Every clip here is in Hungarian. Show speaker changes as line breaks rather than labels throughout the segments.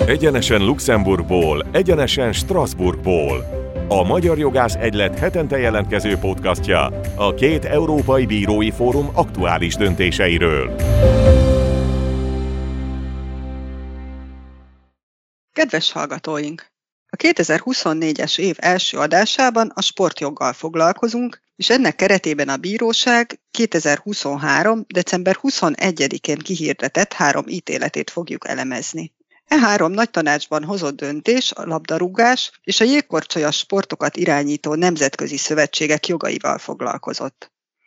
Egyenesen Luxemburgból, egyenesen Strasbourgból. A Magyar Jogász Egylet hetente jelentkező podcastja a két európai bírói fórum aktuális döntéseiről.
Kedves hallgatóink! A 2024-es év első adásában a sportjoggal foglalkozunk, és ennek keretében a bíróság 2023. december 21-én kihirdetett 3 ítéletét fogjuk elemezni. E 3 nagytanácsban hozott döntés a labdarúgás és a jégkorcsolyas sportokat irányító nemzetközi szövetségek jogaival foglalkozott.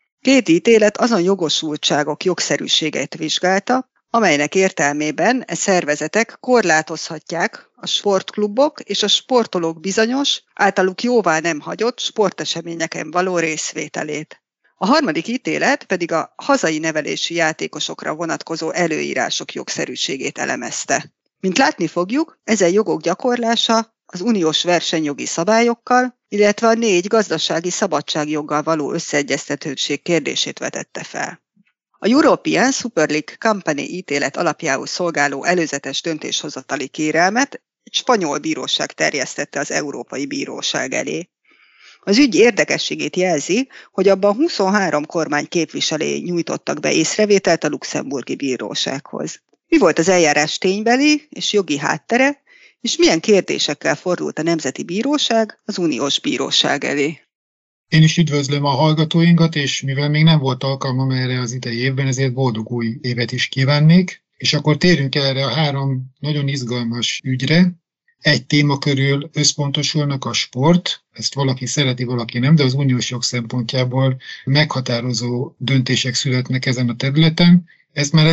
2 ítélet azon jogosultságok jogszerűségét vizsgálta, amelynek értelmében e szervezetek korlátozhatják a sportklubok és a sportolók bizonyos, általuk jóvá nem hagyott sporteseményeken való részvételét. A 3. ítélet pedig a hazai nevelési játékosokra vonatkozó előírások jogszerűségét elemezte. Mint látni fogjuk, ezen jogok gyakorlása az uniós versenyjogi szabályokkal, illetve a 4 gazdasági szabadságjoggal való összeegyeztethetőség kérdését vetette fel. A European Super League Company ítélet alapjául szolgáló előzetes döntéshozatali kérelmet egy spanyol bíróság terjesztette az Európai Bíróság elé. Az ügy érdekességét jelzi, hogy abban 23 kormány képviselői nyújtottak be észrevételt a luxemburgi bírósághoz. Mi volt az eljárás ténybeli és jogi háttere, és milyen kérdésekkel fordult a Nemzeti Bíróság az Uniós Bíróság elé?
Én is üdvözlöm a hallgatóinkat, és mivel még nem volt alkalmam erre az idei évben, ezért boldog új évet is kívánnék. És akkor térjünk erre a 3 nagyon izgalmas ügyre. Egy téma körül összpontosulnak a sport, ezt valaki szereti, valaki nem, de az uniós jog szempontjából meghatározó döntések születnek ezen a területen. Ezt már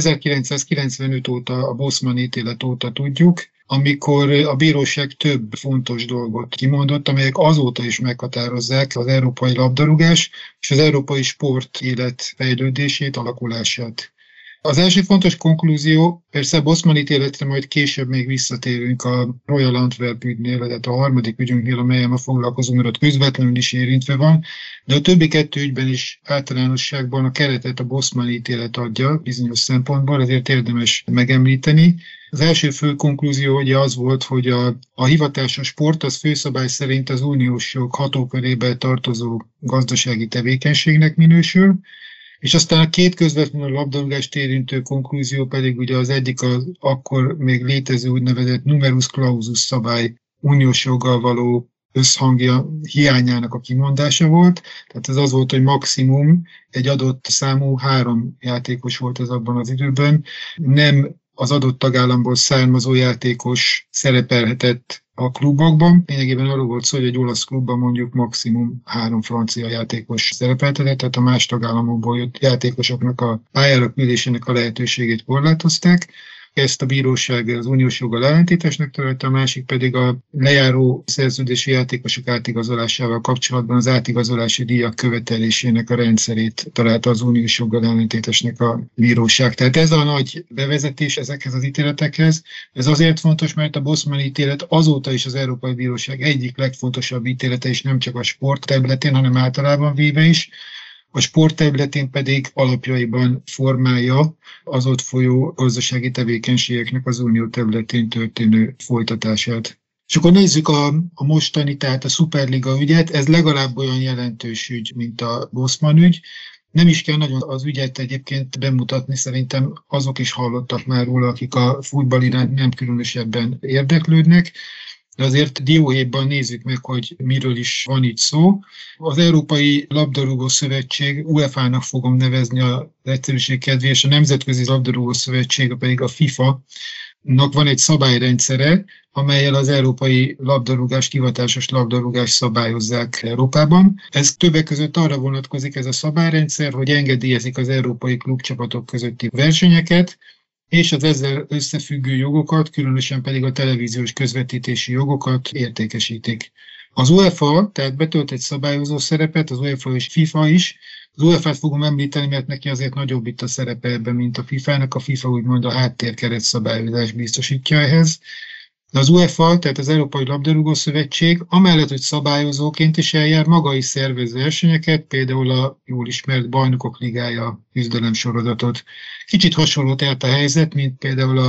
1995 óta, a Bosman ítélet óta tudjuk, amikor a bíróság több fontos dolgot kimondott, amelyek azóta is meghatározzák az európai labdarúgás és az európai sport élet fejlődését, alakulását. Az első fontos konklúzió, persze a Bosman ítéletre majd később még visszatérünk a Royal Antwerp ügynél, tehát a 3. ügyünknél, amelyen ma foglalkozunk, mert ott közvetlenül is érintve van, de a többi 2 ügyben is általánosságban a keretet a Bosman ítélet adja bizonyos szempontból, ezért érdemes megemlíteni. Az első fő konklúzió ugye az volt, hogy a hivatásos sport az főszabály szerint az uniós jog hatókörébe tartozó gazdasági tevékenységnek minősül, és aztán a 2 közvetlenül a labdarúgást érintő konklúzió pedig ugye az egyik az akkor még létező úgynevezett numerus clausus szabály uniós joggal való összhangja hiányának a kimondása volt. Tehát ez az volt, hogy maximum egy adott számú 3 játékos volt ez abban az időben. Nem az adott tagállamból származó játékos szerepelhetett a klubokban. Lényegében arról volt szó, hogy egy olasz klubban mondjuk maximum 3 francia játékos szerepeltetett, tehát a más tagállamokból jött játékosoknak a pályára küldésének a lehetőségét korlátozták. Ezt a bíróság az uniós joggal ellentétesnek talált, a másik pedig a lejáró szerződési játékosok átigazolásával kapcsolatban az átigazolási díjak követelésének a rendszerét találta az uniós joggal ellentétesnek a bíróság. Tehát ez a nagy bevezetés ezekhez az ítéletekhez. Ez azért fontos, mert a Bosman ítélet azóta is az Európai Bíróság egyik legfontosabb ítélete, és nem csak a sport területén, hanem általában véve is. A sport területén pedig alapjaiban formálja az ott folyó gazdasági tevékenységeknek az unió területén történő folytatását. És akkor nézzük a mostani, tehát a Superliga ügyet, ez legalább olyan jelentős ügy, mint a Bosman ügy. Nem is kell nagyon az ügyet egyébként bemutatni, szerintem azok is hallottak már róla, akik a futball iránt nem különösebben érdeklődnek. De azért dióhéjban nézzük meg, hogy miről is van itt szó. Az Európai Labdarúgó Szövetség, UEFA-nak fogom nevezni az egyszerűség kedvéért, és a Nemzetközi Labdarúgó Szövetség pedig a FIFA-nak van egy szabályrendszere, amellyel az európai labdarúgást, hivatásos labdarúgást szabályozzák Európában. Ez többek között arra vonatkozik ez a szabályrendszer, hogy engedélyezik az európai klubcsapatok közötti versenyeket, és az ezzel összefüggő jogokat, különösen pedig a televíziós közvetítési jogokat értékesítik. Az UEFA tehát betölt egy szabályozó szerepet, az UEFA és FIFA is. Az UEFA-t fogom említeni, mert neki azért nagyobb itt a szerepe ebben, mint a FIFA-nak. A FIFA úgymond a háttérkeret szabályozást biztosítja ehhez. De az UEFA, tehát az Európai Labdarúgó Szövetség, amellett, hogy szabályozóként is eljár, maga is szervez versenyeket, például a jól ismert Bajnokok Ligája küzdelemsorozatot. Kicsit hasonló tehát a helyzet, mint például a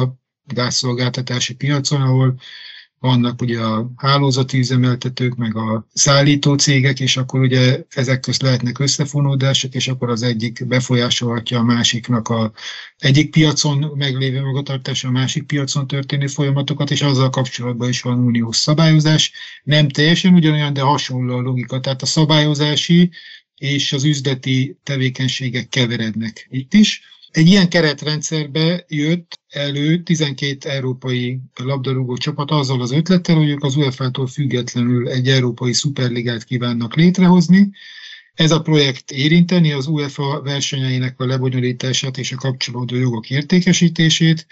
gázszolgáltatási piacon, ahol vannak ugye a hálózati üzemeltetők, meg a szállító cégek, és akkor ugye ezek közt lehetnek összefonódások, és akkor az egyik befolyásolhatja a másiknak egyik piacon meglévő magatartása, a másik piacon történő folyamatokat, és azzal kapcsolatban is van uniós szabályozás. Nem teljesen ugyanolyan, de hasonló a logika. Tehát a szabályozási és az üzleti tevékenységek keverednek itt is. Egy ilyen keretrendszerbe jött elő 12 európai labdarúgó csapat azzal az ötlettel, hogy ők az UEFA-tól függetlenül egy európai szuperligát kívánnak létrehozni. Ez a projekt érinteni az UEFA versenyeinek a lebonyolítását és a kapcsolódó jogok értékesítését.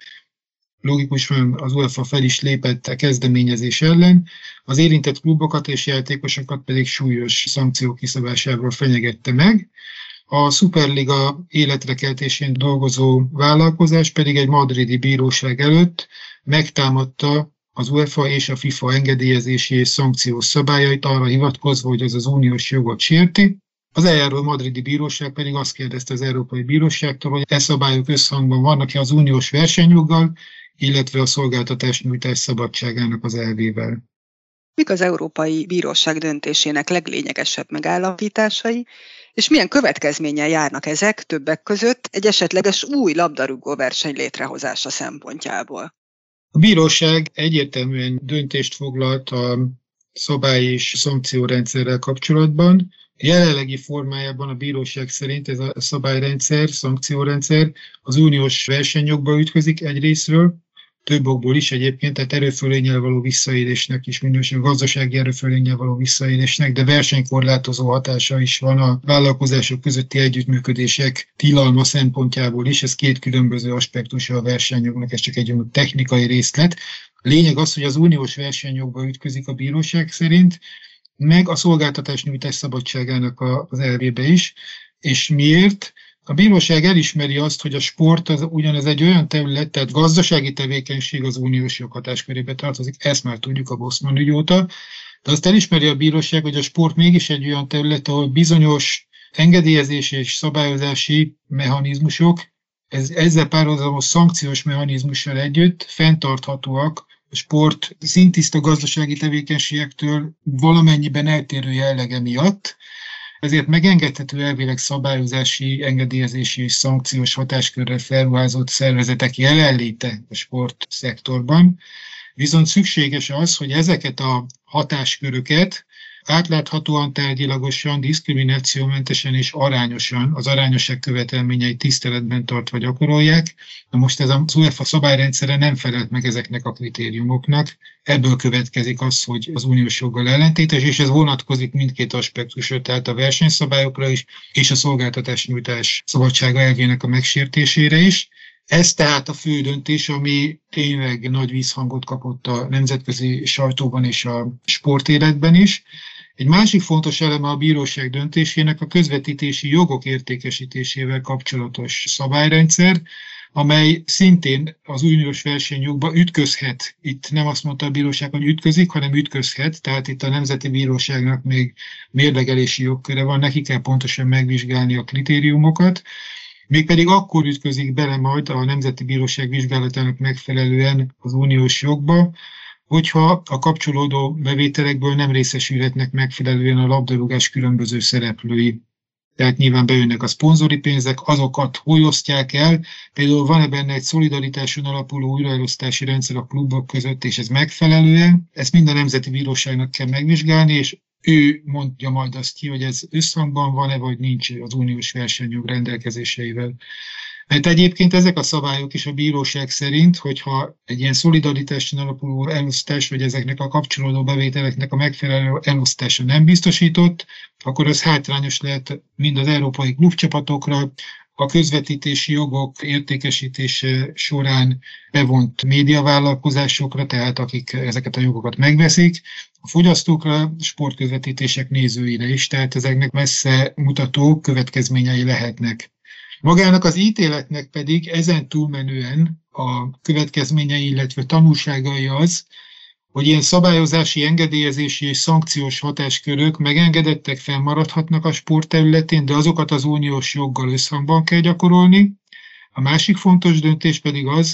Logikusan az UEFA fel is lépett a kezdeményezés ellen, az érintett klubokat és játékosokat pedig súlyos szankciók kiszabásával fenyegette meg. A Szuperliga életrekeltésén dolgozó vállalkozás pedig egy madridi bíróság előtt megtámadta az UEFA és a FIFA engedélyezési és szankciós szabályait, arra hivatkozva, hogy ez az uniós jogot sérti. Az eljáró madridi bíróság pedig azt kérdezte az Európai Bíróságtól, hogy e szabályok összhangban vannak-e az uniós versenyjoggal, illetve a szolgáltatásnyújtás szabadságának az elvével.
Mik az Európai Bíróság döntésének leglényegesebb megállapításai, és milyen következménnyel járnak ezek többek között egy esetleges új labdarúgó verseny létrehozása szempontjából?
A bíróság egyértelműen döntést foglalt a szabály- és szankciórendszerrel kapcsolatban. Jelenlegi formájában a bíróság szerint ez a szabályrendszer, szankciórendszer az uniós versenyjogba ütközik egyrészről, több okból is egyébként, tehát erőfölénnyel való visszaélésnek is minősül, gazdasági erőfölénnyel való visszaélésnek, de versenykorlátozó hatása is van a vállalkozások közötti együttműködések tilalma szempontjából is. Ez két különböző aspektusa a versenyjognak, ez csak egy technikai részlet. A lényeg az, hogy az uniós versenyjogba ütközik a bíróság szerint, meg a szolgáltatásnyújtás szabadságának az elvébe is. És miért? A bíróság elismeri azt, hogy a sport az ugyanez egy olyan terület, tehát gazdasági tevékenység az uniós jog hatáskörébe tartozik, ezt már tudjuk a Bosman ügy óta, de azt elismeri a bíróság, hogy a sport mégis egy olyan terület, ahol bizonyos engedélyezési és szabályozási mechanizmusok, ezzel párhuzamos szankciós mechanizmussal együtt fenntarthatóak a sport szintiszta gazdasági tevékenységektől valamennyiben eltérő jellege miatt. Ezért megengedhető elvileg szabályozási, engedélyezési és szankciós hatáskörrel felruházott szervezetek jelenléte a sportszektorban. Viszont szükséges az, hogy ezeket a hatásköröket átláthatóan, tárgyilagosan, diszkriminációmentesen és arányosan, az arányosság követelményeit tiszteletben tartva gyakorolják. Na most ez az UEFA szabályrendszere nem felelt meg ezeknek a kritériumoknak. Ebből következik az, hogy az uniós joggal ellentétes, és ez vonatkozik mindkét aspektusra, tehát a versenyszabályokra is, és a szolgáltatásnyújtás szabadsága elvének a megsértésére is. Ez tehát a fő döntés, ami tényleg nagy vízhangot kapott a nemzetközi sajtóban és a sportéletben is. Egy másik fontos eleme a bíróság döntésének a közvetítési jogok értékesítésével kapcsolatos szabályrendszer, amely szintén az uniós versenyjogba ütközhet. Itt nem azt mondta a bíróság, hogy ütközik, hanem ütközhet, tehát itt a Nemzeti Bíróságnak még mérlegelési jogköre van, neki kell pontosan megvizsgálni a kritériumokat, mégpedig akkor ütközik bele majd a Nemzeti Bíróság vizsgálatának megfelelően az uniós jogba, hogyha a kapcsolódó bevételekből nem részesülhetnek megfelelően a labdarúgás különböző szereplői. Tehát nyilván bejönnek a szponzori pénzek, azokat hogy osztják el, például van-e benne egy szolidaritáson alapuló újraelosztási rendszer a klubok között, és ez megfelelően, ezt mind a Nemzeti Bíróságnak kell megvizsgálni, és ő mondja majd azt ki, hogy ez összhangban van-e, vagy nincs az uniós versenyjog rendelkezéseivel. Mert egyébként ezek a szabályok is a bíróság szerint, hogyha egy ilyen szolidaritáson alapuló elosztás, vagy ezeknek a kapcsolódó bevételeknek a megfelelő elosztása nem biztosított, akkor az hátrányos lehet mind az európai klubcsapatokra, a közvetítési jogok értékesítése során bevont médiavállalkozásokra, tehát akik ezeket a jogokat megveszik, a fogyasztókra, sportközvetítések nézőire is, tehát ezeknek messze mutató következményei lehetnek. Magának az ítéletnek pedig ezen túlmenően a következményei, illetve tanulságai az, hogy ilyen szabályozási, engedélyezési és szankciós hatáskörök megengedettek, fennmaradhatnak a sport területén, de azokat az uniós joggal összhangban kell gyakorolni. A másik fontos döntés pedig az,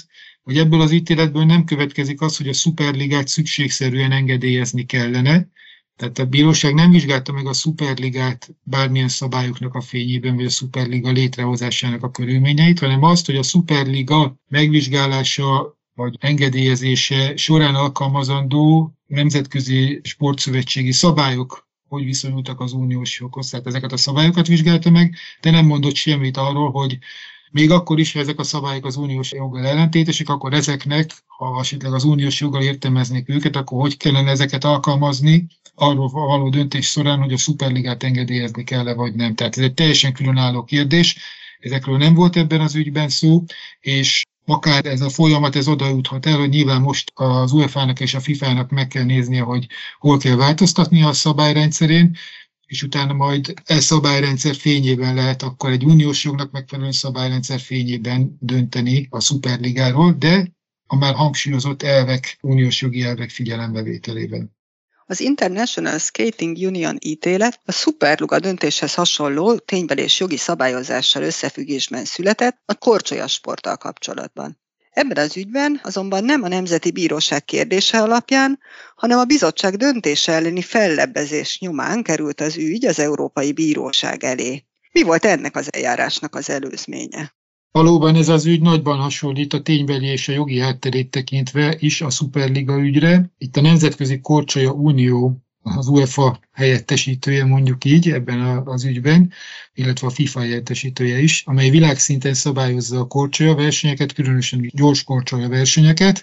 hogy ebből az ítéletből nem következik az, hogy a szuperligát szükségszerűen engedélyezni kellene. Tehát a bíróság nem vizsgálta meg a szuperligát bármilyen szabályoknak a fényében, vagy a szuperliga létrehozásának a körülményeit, hanem azt, hogy a szuperliga megvizsgálása vagy engedélyezése során alkalmazandó nemzetközi sportszövetségi szabályok hogy viszonyultak az uniós joghoz. Tehát ezeket a szabályokat vizsgálta meg, de nem mondott semmit arról, hogy még akkor is, ha ezek a szabályok az uniós joggal ellentétesek, akkor ezeknek, ha esetleg az uniós joggal értelmeznék őket, akkor hogy kellene ezeket alkalmazni, arról való döntés során, hogy a szuperligát engedélyezni kell-e vagy nem. Tehát ez egy teljesen különálló kérdés, ezekről nem volt ebben az ügyben szó, és akár ez a folyamat oda juthat el, hogy nyilván most az UEFA-nak és a FIFA-nak meg kell néznie, hogy hol kell változtatni a szabályrendszerén, és utána majd szabályrendszer fényében lehet akkor egy uniós jognak megfelelő szabályrendszer fényében dönteni a szuperligáról, de a már hangsúlyozott elvek, uniós jogi elvek figyelembevételében.
Az International Skating Union ítélet a szuperliga döntéshez hasonló ténybeli és jogi szabályozással összefüggésben született a korcsolyasporttal kapcsolatban. Ebben az ügyben azonban nem a Nemzeti Bíróság kérdése alapján, hanem a bizottság döntése elleni fellebbezés nyomán került az ügy az Európai Bíróság elé. Mi volt ennek az eljárásnak az előzménye?
Valóban ez az ügy nagyban hasonlít a ténybeli és a jogi hátterét tekintve is a szuperliga ügyre. Itt a Nemzetközi Korcsolya Unió, az UEFA helyettesítője mondjuk így ebben az ügyben, illetve a FIFA helyettesítője is, amely világszinten szabályozza a korcsolya versenyeket, különösen gyors korcsolya versenyeket,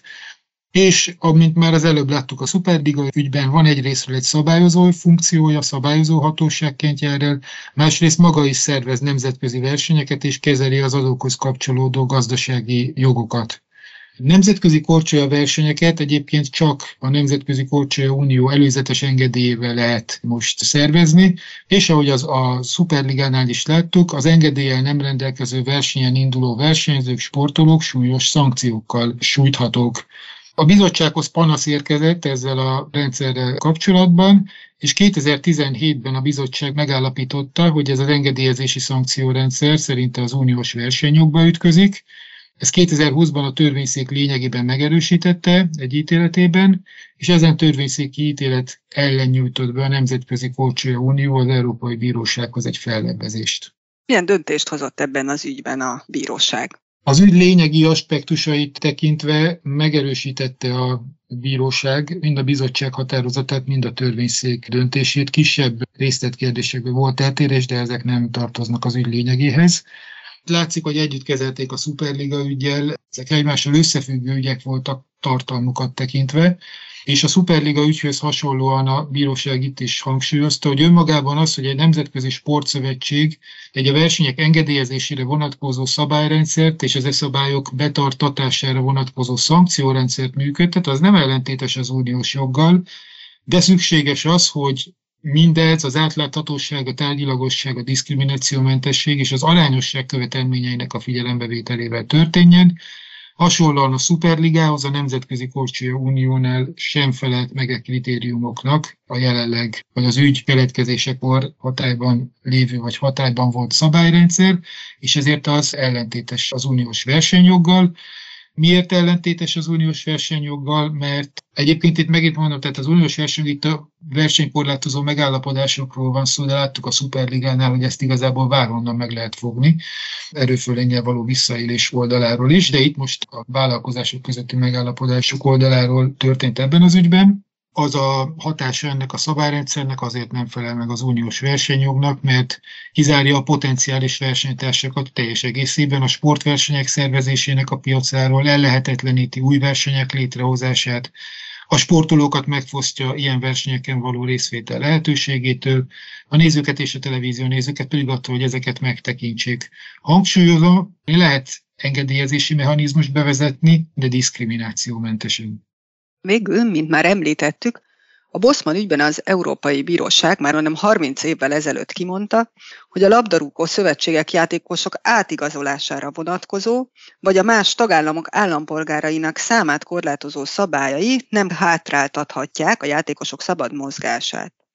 és amint már az előbb láttuk a szuperliga ügyben, van egyrésztről egy szabályozó funkciója, szabályozó hatóságként jár el, másrészt maga is szervez nemzetközi versenyeket és kezeli az azokhoz kapcsolódó gazdasági jogokat. Nemzetközi korcsolya versenyeket egyébként csak a Nemzetközi Korcsolya Unió előzetes engedélyével lehet most szervezni, és ahogy a szuperligánál is láttuk, az engedéllyel nem rendelkező versenyen induló versenyzők, sportolók súlyos szankciókkal sújthatók. A bizottsághoz panasz érkezett ezzel a rendszerrel kapcsolatban, és 2017-ben a bizottság megállapította, hogy ez az engedélyezési szankciórendszer szerinte az uniós versenyjogba ütközik. Ez 2020-ban a törvényszék lényegében megerősítette egy ítéletében, és ezen törvényszéki ítélet ellen nyújtott be a Nemzetközi Korcsolya Unió az Európai Bírósághoz egy fellebbezést.
Milyen döntést hozott ebben az ügyben a bíróság?
Az ügy lényegi aspektusait tekintve megerősítette a bíróság mind a bizottság határozatát, mind a törvényszék döntését. Kisebb részletkérdésekben volt eltérés, de ezek nem tartoznak az ügy lényegéhez. Látszik, hogy együtt kezelték a szuperliga üggyel, ezek egymással összefüggő ügyek voltak tartalmukat tekintve, és a szuperliga ügyhöz hasonlóan a bíróság itt is hangsúlyozta, hogy önmagában az, hogy egy nemzetközi sportszövetség egy a versenyek engedélyezésére vonatkozó szabályrendszert és az szabályok betartatására vonatkozó szankciórendszert működtet, az nem ellentétes az uniós joggal, de szükséges az, hogy mindez az átláthatóság, a tárgyilagosság, a diszkriminációmentesség és az arányosság követelményeinek a figyelembevételével történjen. Hasonlóan a szuperligához a Nemzetközi Korcsolya Uniónál sem felelt meg a kritériumoknak a jelenleg, vagy az ügy keletkezésekor hatályban lévő vagy hatályban volt szabályrendszer, és ezért az ellentétes az uniós versenyjoggal. Miért ellentétes az uniós versenyjoggal? Mert egyébként itt megint mondom, tehát az uniós versenyjog itt a versenykorlátozó megállapodásokról van szó, de láttuk a szuperligánál, hogy ezt igazából bárhonnan meg lehet fogni, erőfölénnyel való visszaélés oldaláról is, de itt most a vállalkozások közötti megállapodások oldaláról történt ebben az ügyben. Az a hatása ennek a szabályrendszernek azért nem felel meg az uniós versenyjognak, mert kizárja a potenciális versenytársakat teljes egészében a sportversenyek szervezésének a piacáról, ellehetetleníti új versenyek létrehozását, a sportolókat megfosztja ilyen versenyeken való részvétel lehetőségétől, a nézőket és a televízió nézőket pedig attól, hogy ezeket megtekintsék. Hangsúlyozom, lehet engedélyezési mechanizmust bevezetni, de diszkriminációmentesen.
Végül, mint már említettük, a Bosman ügyben az Európai Bíróság már majdnem 30 évvel ezelőtt kimondta, hogy a labdarúgó szövetségek játékosok átigazolására vonatkozó, vagy a más tagállamok állampolgárainak számát korlátozó szabályai nem hátráltathatják a játékosok szabad mozgását.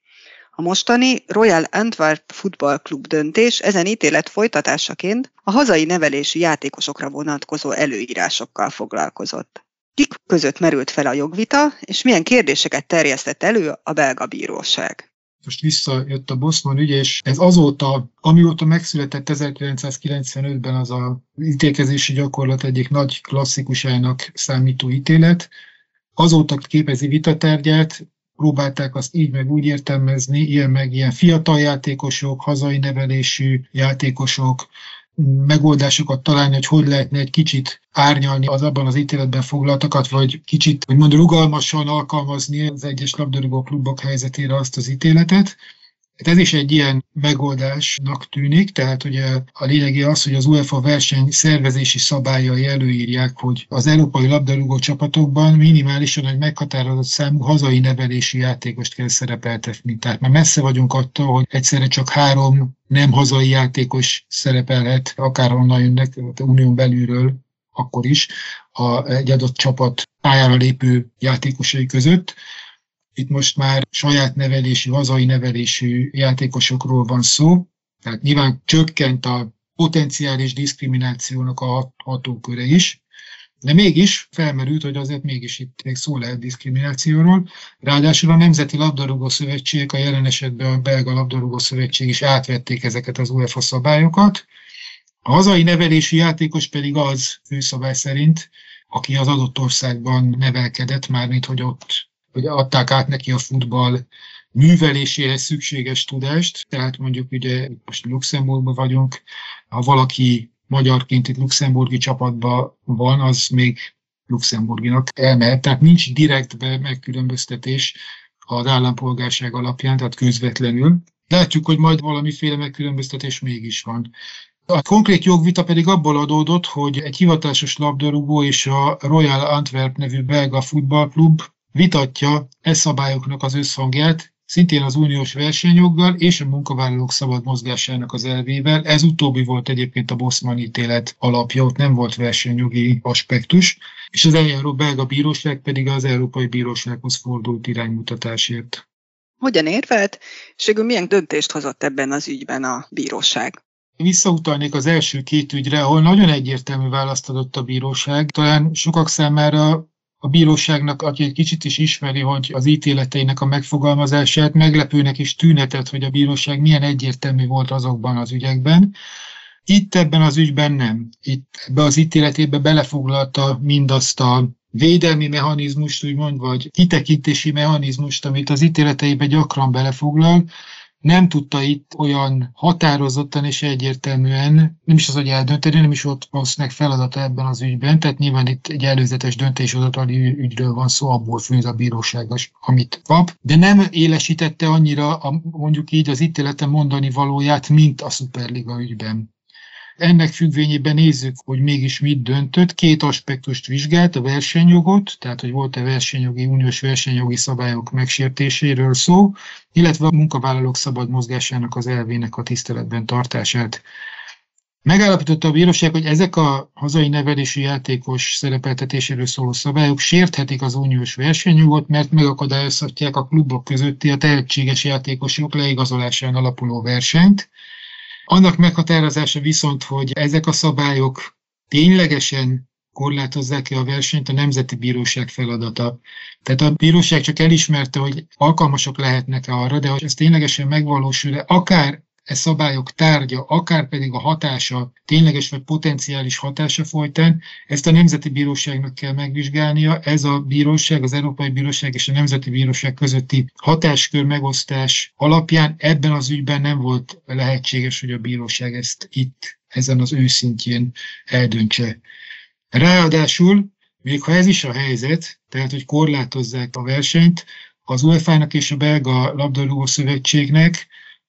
A mostani Royal Antwerp Football Club döntés ezen ítélet folytatásaként a hazai nevelési játékosokra vonatkozó előírásokkal foglalkozott. Kik között merült fel a jogvita, és milyen kérdéseket terjesztett elő a belga bíróság?
Most visszajött a Bosman ügy, és ez azóta, amióta megszületett 1995-ben az az ítélkezési gyakorlat egyik nagy klasszikusának számító ítélet, azóta képezi vitatárgyát, próbálták azt így meg úgy értelmezni, ilyen fiatal játékosok, hazai nevelésű játékosok, megoldásokat találni, hogy lehetne egy kicsit árnyalni az abban az ítéletben foglaltakat, vagy kicsit, úgymond rugalmasan alkalmazni az egyes labdarúgó klubok helyzetére azt az ítéletet. Ez is egy ilyen megoldásnak tűnik, tehát ugye a lényegi az, hogy az UEFA verseny szervezési szabályai előírják, hogy az európai labdarúgó csapatokban minimálisan egy meghatározott számú hazai nevelési játékost kell szerepeltetni. Tehát már messze vagyunk attól, hogy egyszerre csak 3 nem hazai játékos szerepelhet, akárhonnan jönnek, a unión belülről, akkor is egy adott csapat pályára lépő játékosai között. Itt most már saját nevelésű, hazai nevelésű játékosokról van szó, tehát nyilván csökkent a potenciális diszkriminációnak a hatóköre is, de mégis felmerült, hogy azért mégis itt még szó lehet diszkriminációról. Ráadásul a Nemzeti Labdarúgó Szövetségek, a jelen esetben a Belga Labdarúgó Szövetség is átvették ezeket az UEFA szabályokat. A hazai nevelésű játékos pedig az főszabály szerint, aki az adott országban nevelkedett, mármint hogy ott hogy adták át neki a futball műveléséhez szükséges tudást, tehát mondjuk ugye most Luxemburgban vagyunk, ha valaki magyarként itt luxemburgi csapatban van, az még luxemburginak elmehet, tehát nincs direktbe megkülönböztetés az állampolgárság alapján, tehát közvetlenül. Látjuk, hogy majd valamiféle megkülönböztetés mégis van. A konkrét jogvita pedig abból adódott, hogy egy hivatásos labdarúgó és a Royal Antwerp nevű belga futballklub vitatja szabályoknak az összhangját, szintén az uniós versenyjoggal és a munkavállalók szabad mozgásának az elvével. Ez utóbbi volt egyébként a Bosman ítélet alapja, ott nem volt versenyjogi aspektus, és az eljáró belga bíróság pedig az Európai Bírósághoz fordult iránymutatásért.
Hogyan érvelt, és végül milyen döntést hozott ebben az ügyben a bíróság?
Visszautalnék az első 2 ügyre, ahol nagyon egyértelmű választ adott a bíróság. Talán sokak számára a bíróságnak, aki egy kicsit is ismeri, hogy az ítéleteinek a megfogalmazását, meglepőnek is tűnhetett, hogy a bíróság milyen egyértelmű volt azokban az ügyekben. Itt ebben az ügyben nem. Itt ebbe az ítéletébe belefoglalta mindazt a védelmi mechanizmust, úgymond, vagy kitekintési mechanizmust, amit az ítéleteibe gyakran belefoglal. Nem tudta itt olyan határozottan és egyértelműen, nem is az, hogy eldönteni, nem is ott valószínűleg feladata ebben az ügyben, tehát nyilván itt egy előzetes döntéshozatali ügyről van szó, abból főz a bíróságos, amit kap, de nem élesítette annyira mondjuk így az ítéleten mondani valóját, mint a Szuperliga ügyben. Ennek függvényében nézzük, hogy mégis mit döntött. 2 aspektust vizsgált, a versenyjogot, tehát hogy volt-e uniós versenyjogi szabályok megsértéséről szó, illetve a munkavállalók szabad mozgásának az elvének a tiszteletben tartását. Megállapította a bíróság, hogy ezek a hazai nevelési játékos szerepeltetéséről szóló szabályok sérthetik az uniós versenyjogot, mert megakadályozhatják a klubok közötti a tehetséges játékosok leigazolásán alapuló versenyt. Annak meghatározása viszont, hogy ezek a szabályok ténylegesen korlátozzák-e a versenyt, a Nemzeti Bíróság feladata. Tehát a bíróság csak elismerte, hogy alkalmasak lehetnek arra, de hogy ez ténylegesen megvalósul, akár e szabályok tárgya, akár pedig a hatása, tényleges vagy potenciális hatása folytán, ezt a Nemzeti Bíróságnak kell megvizsgálnia. Ez a bíróság, az Európai Bíróság és a Nemzeti Bíróság közötti hatáskör megosztás alapján ebben az ügyben nem volt lehetséges, hogy a bíróság ezt itt, ezen az őszintjén eldöntse. Ráadásul, még ha ez is a helyzet, tehát hogy korlátozzák a versenyt, az UEFA-nak és a Belga Labdarúgó Szövetségnek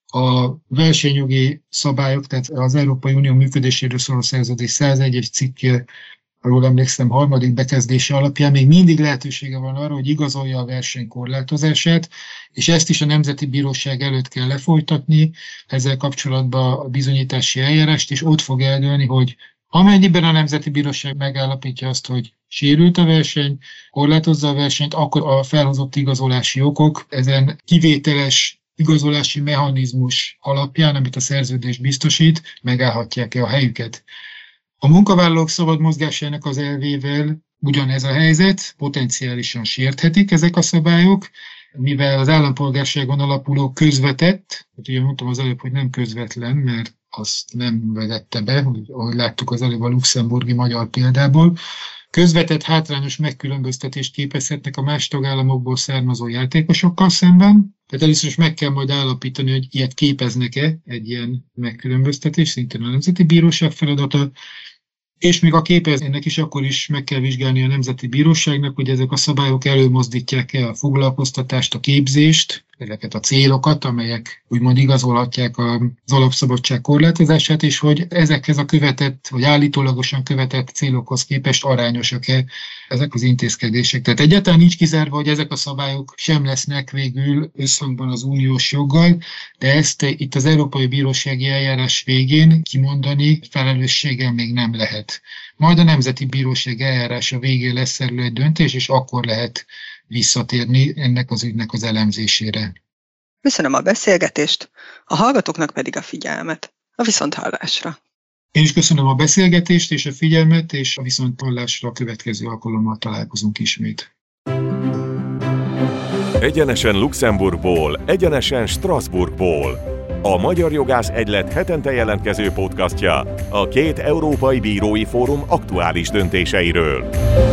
a versenyjogi szabályok, tehát az Európai Unió működéséről szóló szerződés 101-es cikke, arról emlékszem, 3. bekezdése alapján még mindig lehetősége van arra, hogy igazolja a verseny korlátozását, és ezt is a Nemzeti Bíróság előtt kell lefolytatni, ezzel kapcsolatban a bizonyítási eljárást, és ott fog eldőlni, hogy amennyiben a Nemzeti Bíróság megállapítja azt, hogy sérült a verseny, korlátozza a versenyt, akkor a felhozott igazolási okok ezen kivételes igazolási mechanizmus alapján, amit a szerződés biztosít, megállhatják-e a helyüket. A munkavállalók szabad mozgásának az elvével ugyanez a helyzet, potenciálisan sérthetik ezek a szabályok, mivel az állampolgárságon alapuló közvetett, ugye mondtam az előbb, hogy nem közvetlen, mert azt nem vezette be, ahogy láttuk az előbb a luxemburgi magyar példából, közvetett hátrányos megkülönböztetést képezhetnek a más tagállamokból származó játékosokkal szemben. Tehát először is meg kell majd állapítani, hogy ilyet képeznek-e egy ilyen megkülönböztetés, szintén a Nemzeti Bíróság feladata, és még a képeznének is akkor is meg kell vizsgálni a Nemzeti Bíróságnak, hogy ezek a szabályok előmozdítják-e a foglalkoztatást, a képzést, ezeket a célokat, amelyek úgymond igazolhatják az alapszabadság korlátozását, és hogy ezekhez a követett, vagy állítólagosan követett célokhoz képest arányosak-e ezek az intézkedések. Tehát egyáltalán nincs kizárva, hogy ezek a szabályok sem lesznek végül összhangban az uniós joggal, de ezt itt az Európai Bírósági eljárás végén kimondani felelősséggel még nem lehet. Majd a Nemzeti Bíróság eljárása végén lesz erről egy döntés, és akkor lehet visszatérni ennek az ügynek az elemzésére.
Köszönöm a beszélgetést, a hallgatóknak pedig a figyelmet. A viszonthallásra.
Én is köszönöm a beszélgetést és a figyelmet, és a viszonthallásra a következő alkalommal találkozunk ismét.
Egyenesen Luxemburgból, egyenesen Strasbourgból. A Magyar Jogász Egylet hetente jelentkező podcastja a két európai bírói fórum aktuális döntéseiről.